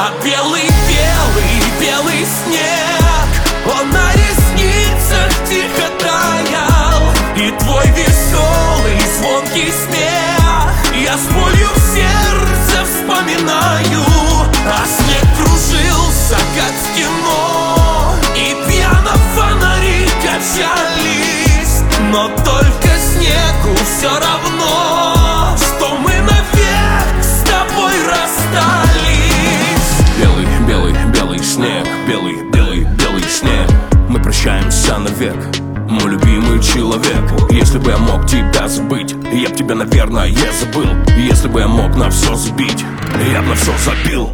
А белый снег, он на ресницах тихо таял. И твой веселый звонкий смех я с болью в сердце вспоминаю. А снег кружился, как в кино, и пьяно фонари качались. Но только снегу все равно, что мы навек с тобой расстались. Белый снег, белый снег. Мы прощаемся навек, мой любимый человек. Если бы я мог тебя забыть, я б тебя, наверное, забыл. Если бы я мог на все забить, я б на все забил.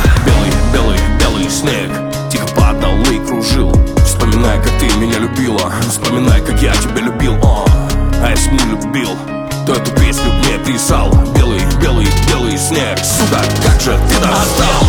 Белый снег тихо падал и кружил. Вспоминай, как ты меня любила, вспоминай, как я тебя любил. А если не любил, то эту песню мне писал. Белый снег, сука, как же ты достал. А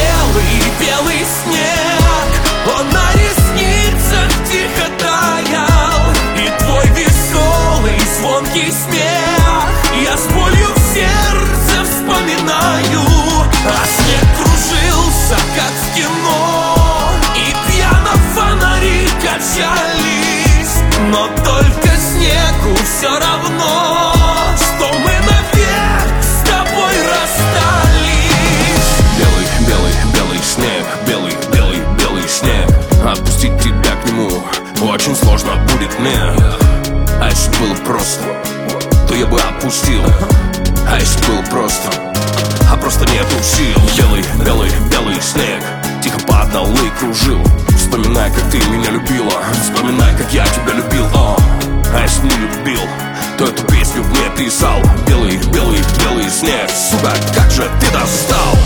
белый снег, он на ресницах тихо таял. И твой веселый звонкий смех я с болью в сердце вспоминаю. А снег кружился, как в кино, и пьяно фонари качались. Но только снегу все равно, что мы навек с тобой расстались. Белый снег, белый снег. Отпустить тебя к нему очень сложно будет мне. А если было просто, то я бы отпустил. А если было просто, а просто нету сил. Белый снег тихо падал и кружил. Вспоминай, как ты меня любила, вспоминай, как я тебя любил. А если не любил, то эту песню мне писал. Белый снег, сука, как же ты достал.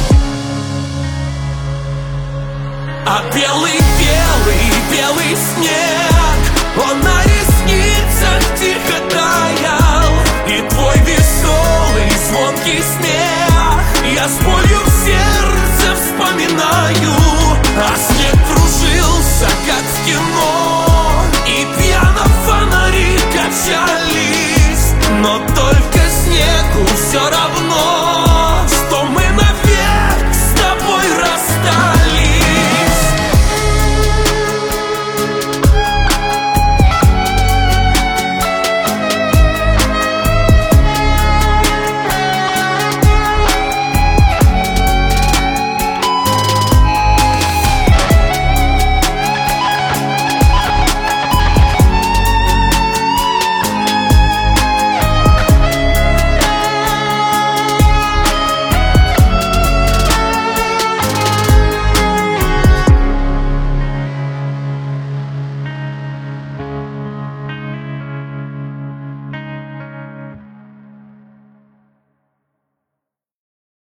А белый снег,